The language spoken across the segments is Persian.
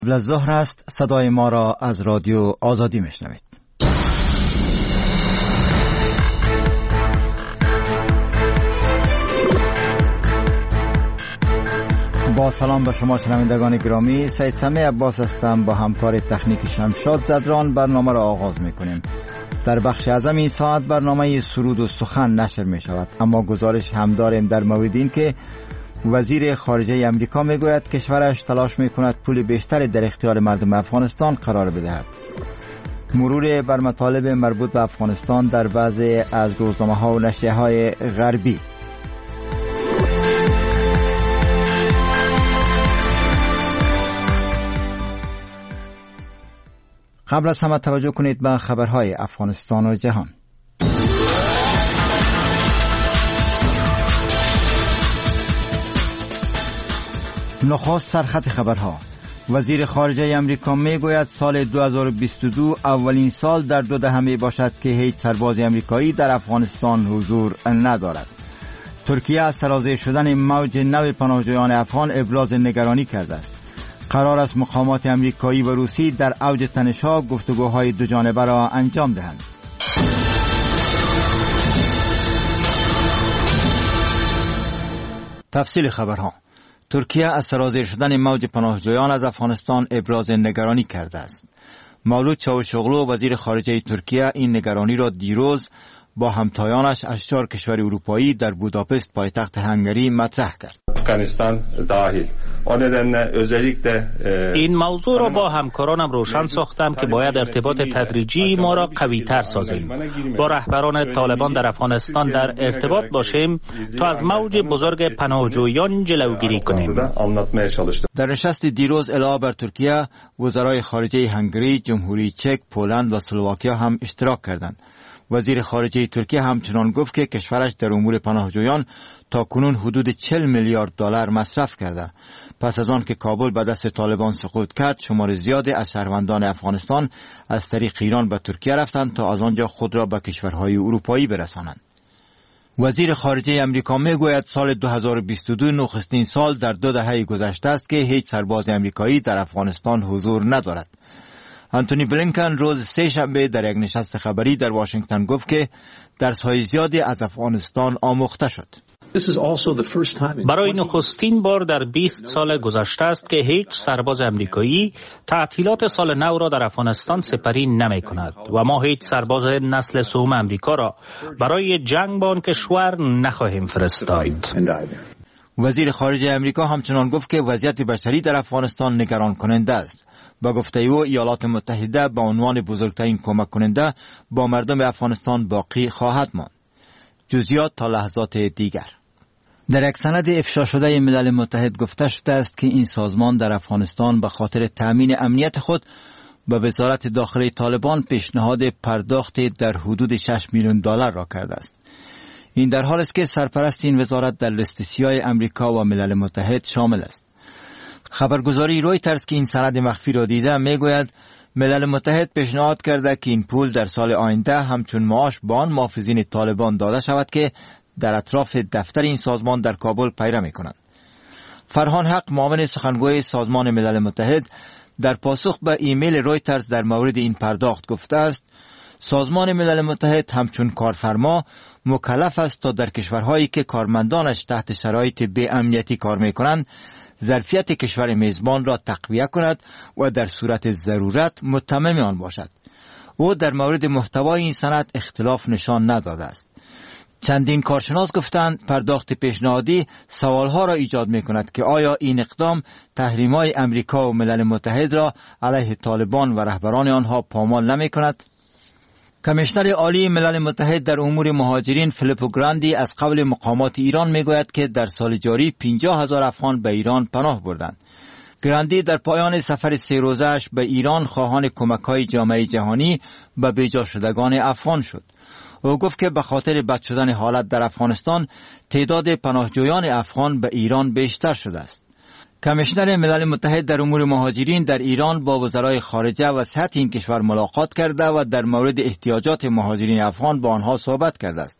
قبل از ظهر است. صدای ما را از رادیو آزادی میشنوید. با سلام به شما شنوندگان گرامی، سید سمیع عباس هستم. با همکار تکنیک شمشاد زدران برنامه را آغاز میکنیم. در بخش اعظم این ساعت برنامه سرود و سخن نشر می شود، اما گزارش هم داریم در مورد این که وزیر خارجه امریکا می گوید کشورش تلاش می کند پول بیشتری در اختیار مردم افغانستان قرار بدهد. مرور بر مطالب مربوط به افغانستان در بعضی از روزنامه ها و نشریه های غربی. قبل از همه توجه کنید به خبرهای افغانستان و جهان. نخست سرخط خبرها. وزیر خارجه امریکا می گوید سال 2022 اولین سال در 2 دهه می باشد که هیچ سرباز امریکایی در افغانستان حضور ندارد. ترکیه از سرازیر شدن موج نو پناهجویان افغان ابراز نگرانی کرده است. قرار است مقامات امریکایی و روسی در اوج تنش‌ها گفتگوهای دو جانبه را انجام دهند. تفصیل خبرها. ترکیه از سرازیر شدن موج پناهجویان از افغانستان ابراز نگرانی کرده است. مولود چاوشوغلو وزیر خارجه ترکیه این نگرانی را دیروز با همتایانش از 4 کشور اروپایی در بوداپست پایتخت هنگری مطرح کرد. افغانستان داخل این موضوع را با همکارانم روشن ساختم که باید ارتباط تدریجی ما را قوی تر سازیم. با رهبران طالبان در افغانستان در ارتباط باشیم تا از موج بزرگ پناهجویان جلوگیری کنیم. در نشست دیروز علاوه بر ترکیه، وزرای خارجه هنگری، جمهوری چک، پولند و اسلواکیا هم اشتراک کردند. وزیر خارجه ترکیه همچنان گفت که کشورش در امور پناهجویان تا کنون حدود 40 میلیارد دلار مصرف کرده. پس از آن که کابل به دست طالبان سقوط کرد، شمار زیادی از شهروندان افغانستان از طریق ایران به ترکیه رفتند تا از آنجا خود را به کشورهای اروپایی برسانند. وزیر خارجه امریکا میگوید سال 2022 نخستین سال در 2 دهه گذشته است که هیچ سرباز امریکایی در افغانستان حضور ندارد. آنتونی بلینکن روز 3 شنبه در یک نشست خبری در واشنگتن گفت که درس‌های زیادی از افغانستان آموخته شد. برای نخستین بار در 20 سال گذشته است که هیچ سرباز امریکایی تعطیلات سال نو را در افغانستان سپری نمی کند و ما هیچ سرباز نسل سوم امریکا را برای جنگ با آن کشور نخواهیم فرستاد. وزیر خارجه امریکا همچنان گفت که وضعیت بشری در افغانستان نگران کننده است. با گفته او ایالات متحده به عنوان بزرگترین کمک کننده با مردم افغانستان باقی خواهد ماند. جزئیات تا لحظات دیگر. در یک سند افشا شده ملل متحد گفته شده است که این سازمان در افغانستان به خاطر تامین امنیت خود به وزارت داخلی طالبان پیشنهاد پرداخت در حدود 6 میلیون دلار را کرده است. این در حالی است که سرپرست این وزارت در لیست سیاه امریکا و ملل متحد شامل است. خبرگزاری رویترز که این سند مخفی را دیده میگوید ملل متحد پیشنهاد کرده که این پول در سال آینده همچون معاش به آن محافظین طالبان داده شود که در اطراف دفتر این سازمان در کابل پیره میکنند. فرهان حق، معاون سخنگوی سازمان ملل متحد، در پاسخ به ایمیل رویترز در مورد این پرداخت گفته است سازمان ملل متحد همچون کارفرما مکلف است تا در کشورهایی که کارمندانش تحت شرایط بی امنیتی کار میکنند ظرفیت کشور میزبان را تقویه کند و در صورت ضرورت متمم آن باشد. او در مورد محتوای این سند اختلاف نشان نداده است. چندین کارشناس گفتند پرداخت پیشنهادی سوالها را ایجاد می کند که آیا این اقدام تحریم‌های امریکا و ملل متحد را علیه طالبان و رهبران آنها پامال نمی کند؟ کمیشنر عالی ملل متحد در امور مهاجرین فیلیپو گراندی از قول مقامات ایران می گوید که در سال جاری 50,000 افغان به ایران پناه بردند. گراندی در پایان سفر 3 روزه‌اش به ایران خواهان کمک‌های جامعه جهانی به بیجا شدگان افغان شد. او گفت که به خاطر بد شدن حالت در افغانستان تعداد پناهجویان افغان به ایران بیشتر شده است. کمیشنر ملل متحد در امور مهاجرین در ایران با وزرای خارجه و سطح این کشور ملاقات کرده و در مورد احتیاجات مهاجرین افغان با آنها صحبت کرده است.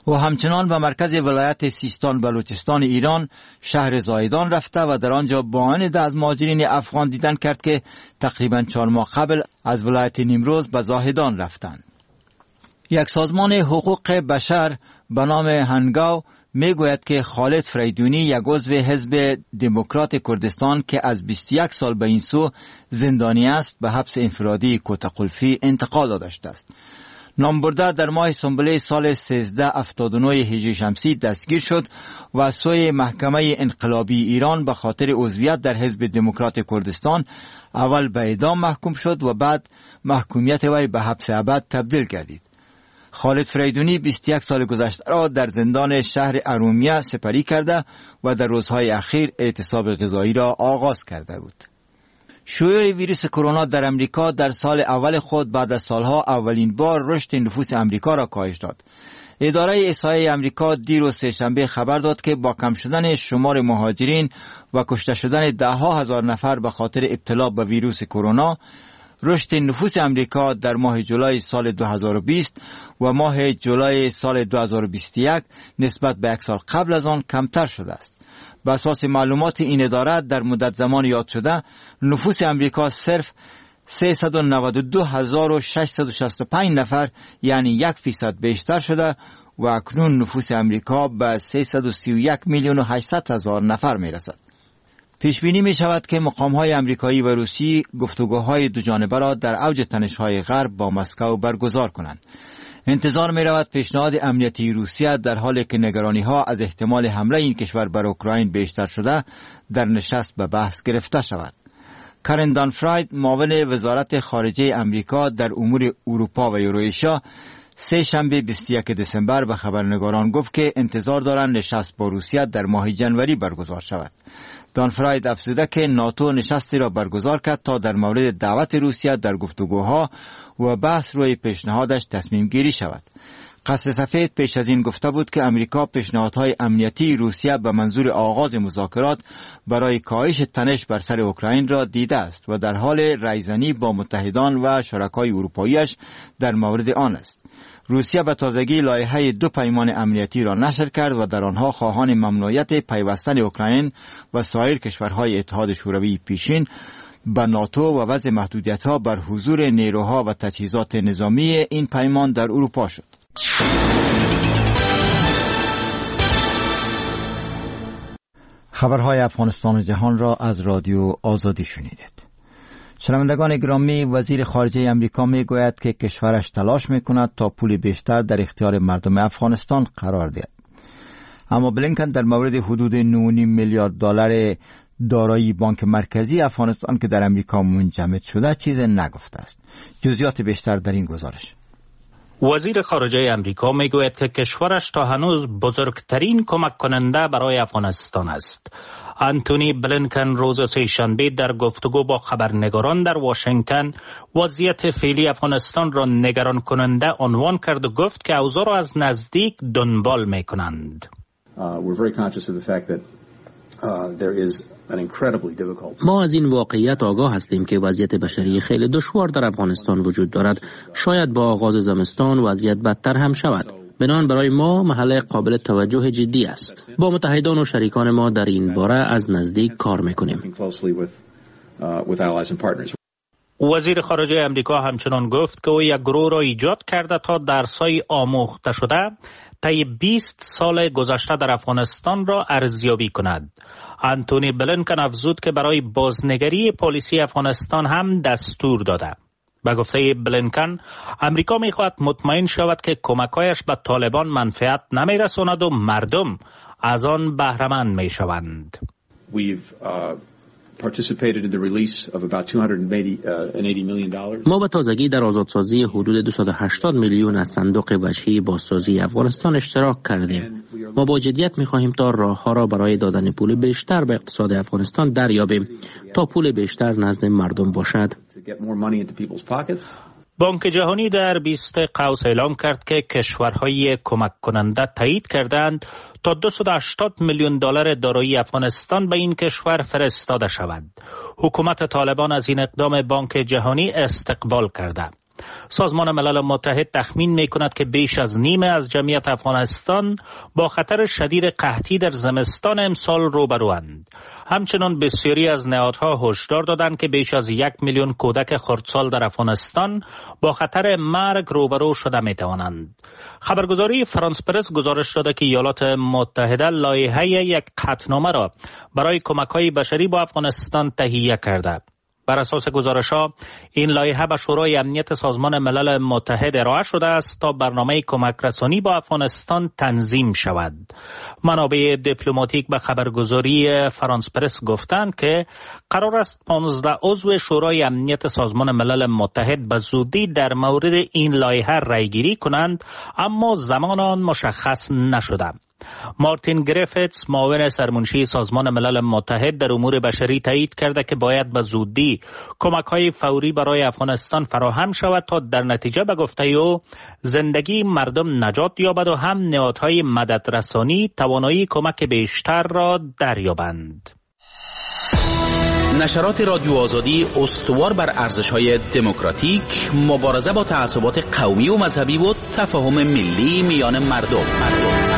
و همچنان به مرکز ولایت سیستان بلوچستان ایران شهر زایدان رفته و در آنجا با عده از مهاجرین افغان دیدن کرد که تقریباً 4 ماه قبل از ولایت نیمروز به زاهدان رفتند. یک سازمان حقوق بشر به نام هنگاو می گوید که خالد فریدونی یک عضو حزب دموکرات کردستان که از 21 سال به این سو زندانی است به حبس انفرادی کوتقلفی انتقال داده است. نامبرده در ماه سنبله سال 1379 هجری شمسی دستگیر شد و از سوی محکمه انقلابی ایران به خاطر عضویت در حزب دموکرات کردستان اول به اعدام محکوم شد و بعد محکومیت وی به حبس ابد تبدیل گردید. خالد فریدونی 21 سال گذشته را در زندان شهر ارومیه سپری کرده و در روزهای اخیر اعتصاب غذایی را آغاز کرده بود. شیوع ویروس کرونا در امریکا در سال اول خود بعد از سالها اولین بار رشد نفوس امریکا را کاهش داد. اداره احصایه امریکا دیروز سه‌شنبه خبر داد که با کم شدن شمار مهاجرین و کشته شدن ده‌ها هزار نفر به خاطر ابتلا به ویروس کرونا، رشد نفوس امریکا در ماه جولای سال 2020 و ماه جولای سال 2021 نسبت به یک سال قبل از آن کمتر شده است. بر اساس معلومات این اداره در مدت زمان یاد شده نفوس امریکا صرف 392,665 نفر یعنی 1% بیشتر شده و اکنون نفوس امریکا به 331,800,000 نفر می رسد. پیش بینی می شود که مقام‌های امریکایی و روسی گفتگوهای دوجانبه را در اوج تنش‌های غرب با مسکو برگزار کنند. انتظار می رود پیشنهاد امنیتی روسیه در حالی که نگرانی‌ها از احتمال حمله این کشور بر اوکراین بیشتر شده در نشست به بحث گرفته شود. کارن دانفراید معاون وزارت خارجه امریکا در امور اروپا و یوروآسیا سه شنبه 21 دسامبر به خبرنگاران گفت که انتظار دارند نشست با روسیه در ماه جنوری برگزار شود. دانفراید افزوده که ناتو نشستی را برگزار کرد تا در مورد دعوت روسیه در گفتگوها و بحث روی پیشنهادش تصمیم گیری شود. قصر سفید پیش از این گفته بود که امریکا پیشنهادهای امنیتی روسیه به منظور آغاز مذاکرات برای کاهش تنش بر سر اوکراین را دیده است و در حال رایزنی با متحدان و شرکای اروپاییش در مورد آن است. روسیه به تازگی لایحه 2 پیمان امنیتی را نشر کرد و در آنها خواهان ممنوعیت پیوستن اوکراین و سایر کشورهای اتحاد شوروی پیشین به ناتو و وضع محدودیت‌ها بر حضور نیروها و تجهیزات نظامی این پیمان در اروپا شد. خبرهای افغانستان و جهان را از رادیو آزادی شنیدید. شنوندگان گرامی، وزیر خارجه امریکا می گوید که کشورش تلاش می کند تا پول بیشتر در اختیار مردم افغانستان قرار دهد. اما بلینکن در مورد حدود 9.5 میلیارد دلار دارایی بانک مرکزی افغانستان که در امریکا منجمد شده چیز نگفته است. جزئیات بیشتر در این گزارش. وزیر خارجه امریکا میگوید که کشورش تا هنوز بزرگترین کمک کننده برای افغانستان است. آنتونی بلینکن روز سه‌شنبه در گفتگو با خبرنگاران در واشنگتن وضعیت فعلی افغانستان را نگران کننده عنوان کرد و گفت که اوضاع را از نزدیک دنبال می‌کنند. ما از این واقعیت آگاه هستیم که وضعیت بشری خیلی دشوار در افغانستان وجود دارد. شاید با آغاز زمستان وضعیت بدتر هم شود. بنابراین برای ما محل قابل توجه جدی است. با متحدان و شریکان ما در این باره از نزدیک کار میکنیم. وزیر خارجه امریکا همچنان گفت که او یک گروه را ایجاد کرده تا درس‌های آموخته شده طی 20 سال گذشته در افغانستان را ارزیابی کند. آنتونی بلینکن افزود که برای بازنگری پلیسی افغانستان هم دستور داده. به گفته بلینکن، امریکا می‌خواهد مطمئن شود که کمک‌هایش به طالبان منفعت نمی‌رساند و مردم از آن بهره‌مند می‌شوند. ما به تازگی در آزادسازی حدود 280 میلیون از صندوق وجهی بازسازی افغانستان اشتراک کردیم. ما با جدیت می‌خواهیم تا راه‌ها را برای دادن پول بیشتر به اقتصاد افغانستان دریابیم تا پول بیشتر نزد مردم باشد. بانک جهانی در 20 قوس اعلام کرد که کشورهای کمک کننده تایید کردند تا 280 میلیون دلار دارایی افغانستان به این کشور فرستاده شود. حکومت طالبان از این اقدام بانک جهانی استقبال کرده. سازمان ملل متحد تخمین می کند که بیش از نیمه از جمعیت افغانستان با خطر شدید قحطی در زمستان امسال روبروند. همچنان بسیاری از نهادها هشدار دادند که بیش از 1 میلیون کودک خردسال در افغانستان با خطر مرگ روبرو شده می توانند. خبرگزاری فرانس پرس گزارش داده که ایالات متحده لایحه یک قطعنامه را برای کمک‌های بشری با افغانستان تهیه کرده. بر اساس گزارش‌ها این لایحه به شورای امنیت سازمان ملل متحد ارائه شده است تا برنامه کمک رسانی با افغانستان تنظیم شود. منابع دیپلماتیک به خبرگزاری فرانس پرس گفتند که قرار است 15 عضو شورای امنیت سازمان ملل متحد به زودی در مورد این لایحه رأی‌گیری کنند، اما زمان آن مشخص نشده. مارتین گریفتس معاون سرمنشی سازمان ملل متحد در امور بشری تایید کرده که باید به زودی کمک‌های فوری برای افغانستان فراهم شود تا در نتیجه به گفته او زندگی مردم نجات یابد و هم نهادهای مددرسانی توانایی کمک بیشتر را دریابند. نشرات رادیو آزادی استوار بر ارزش‌های دموکراتیک، مبارزه با تعصبات قومی و مذهبی و تفاهم ملی میان مردم.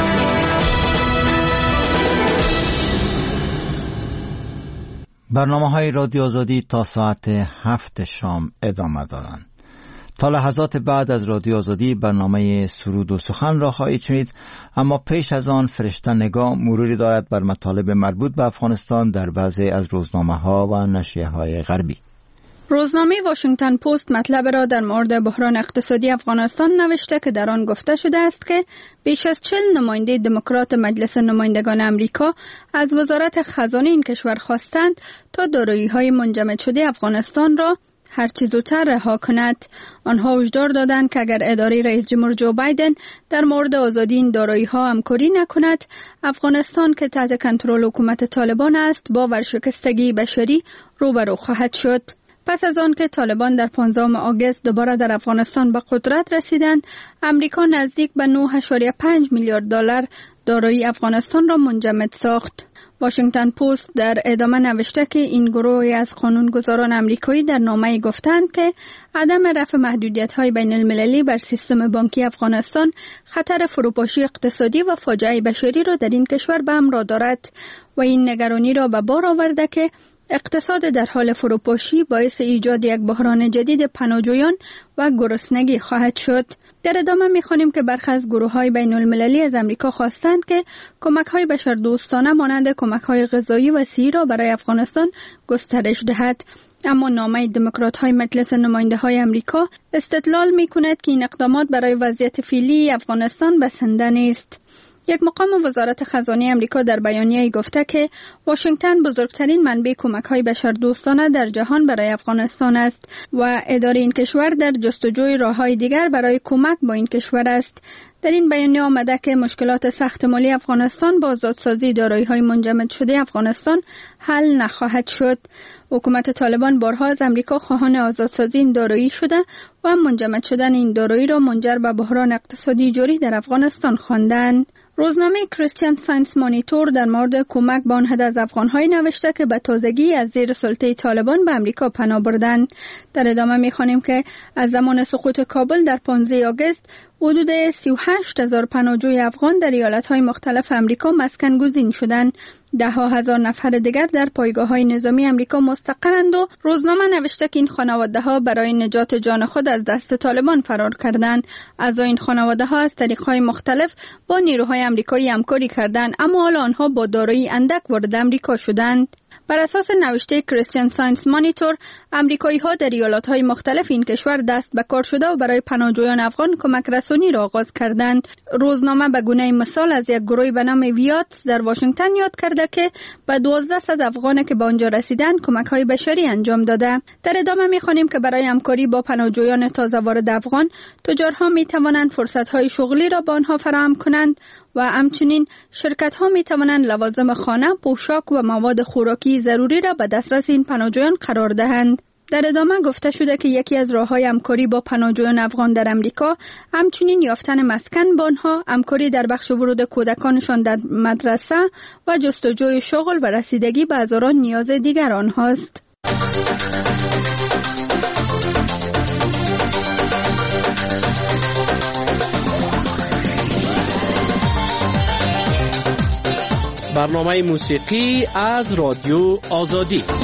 برنامه‌های رادیو آزادی تا ساعت 7 شام ادامه دارند. تا لحظات بعد از رادیو آزادی برنامه سرود و سخن را خواهید شنید، اما پیش از آن فرشته نگاه مروری دارد بر مطالب مربوط به افغانستان در بعضی از روزنامه‌ها و نشریه‌های غربی. روزنامه واشنگتن پست مطلب را در مورد بحران اقتصادی افغانستان نوشته که در آن گفته شده است که بیش از 40 نماینده دموکرات مجلس نمایندگان امریکا از وزارت خزانه این کشور خواستند تا دارایی‌های منجمد شده افغانستان را هر چه زودتر رها کند. آنها هشدار دادند که اگر اداره رئیس جمهور جو بایدن در مورد آزادی این دارایی‌ها همکاری نکند، افغانستان که تحت کنترل حکومت طالبان است با ورشکستگی بشری روبرو خواهد شد. پس از آن که طالبان در 15 آگوست دوباره در افغانستان به قدرت رسیدند، امریکا نزدیک به 9.5 میلیارد دلار دارایی افغانستان را منجمد ساخت. واشنگتن پست در ادامه نوشته که این گروه از قانونگذاران امریکایی در نامه گفتند که عدم رفع محدودیت‌های بین المللی بر سیستم بانکی افغانستان خطر فروپاشی اقتصادی و فاجعه بشری را در این کشور به همراه دارد و این نگرانی را به بار آورده که اقتصاد در حال فروپاشی باعث ایجاد یک بحران جدید پناهجویان و گرسنگی خواهد شد. در ادامه می‌خوانیم که برخی از گروه‌های بین‌المللی از امریکا خواستند که کمک‌های بشردوستانه مانند کمک‌های غذایی و صحی را برای افغانستان گسترش دهد، اما نامه دموکرات‌های مجلس نماینده‌های امریکا استدلال می‌کند که این اقدامات برای وضعیت فعلی افغانستان بسنده نیست. یک مقام وزارت خزانه امریکا در بیانیه‌ای گفته که واشنگتن بزرگترین منبع کمک‌های بشردوستانه در جهان برای افغانستان است و اداره این کشور در جستجوی راه‌های دیگر برای کمک با این کشور است. در این بیانیه آمده که مشکلات سخت مالی افغانستان با آزادسازی دارایی‌های منجمد شده افغانستان حل نخواهد شد. حکومت طالبان بارها از امریکا خواهان آزادسازی این دارایی شده و منجمد شدن این دارایی را منجر به بحران اقتصادی جاری در افغانستان خواندند. روزنامه کریستین ساینس مانیتور در مورد کمک به آن حد از افغان‌های نوشته که به تازگی از زیر سلطه طالبان به امریکا پناه بردند. در ادامه می‌خوانیم که از زمان سقوط کابل در 15 آگوست حدود 38,000 پناهجوی افغان در ایالت‌های مختلف امریکا مسکن گزین شدند. 10,000 نفر دیگر در پایگاه‌های نظامی امریکا مستقرند و روزنامه نوشته که این خانواده‌ها برای نجات جان خود از دست طالبان فرار کردند. اعضای این خانواده‌ها از طریق‌های مختلف با نیروهای آمریکایی همکاری کردند، اما حالا آنها با دارایی اندک وارد آمریکا شدند. بر اساس نوشته کریستین ساینس مانیتور، آمریکایی‌ها در ایالت‌های مختلف این کشور دست به کار شده و برای پناهجویان افغان کمک رسانی را آغاز کردند. روزنامه به گونه مثال از یک گروهی به نام ویاتس در واشنگتن یاد کرده که به 1200 افغان که به آنجا رسیدند کمک‌های بشری انجام داده. در ادامه می‌خوانیم که برای همکاری با پناهجویان تازه وارد افغان، تجارها می‌توانند فرصت‌های شغلی را به آنها فراهم کنند و همچنین شرکت‌ها می‌توانند لوازم خانه، پوشاک و مواد خوراکی ضروری را به دسترس این پناهجویان قرار دهند. در ادامه گفته شده که یکی از راه‌های همکاری با پناهجویان افغان در امریکا همچنین یافتن مسکن با آنها، همکاری در بخش ورود کودکانشان در مدرسه و جستجوی شغل و رسیدگی به هزاران نیاز دیگر آنهاست. برنامه موسیقی از رادیو آزادی.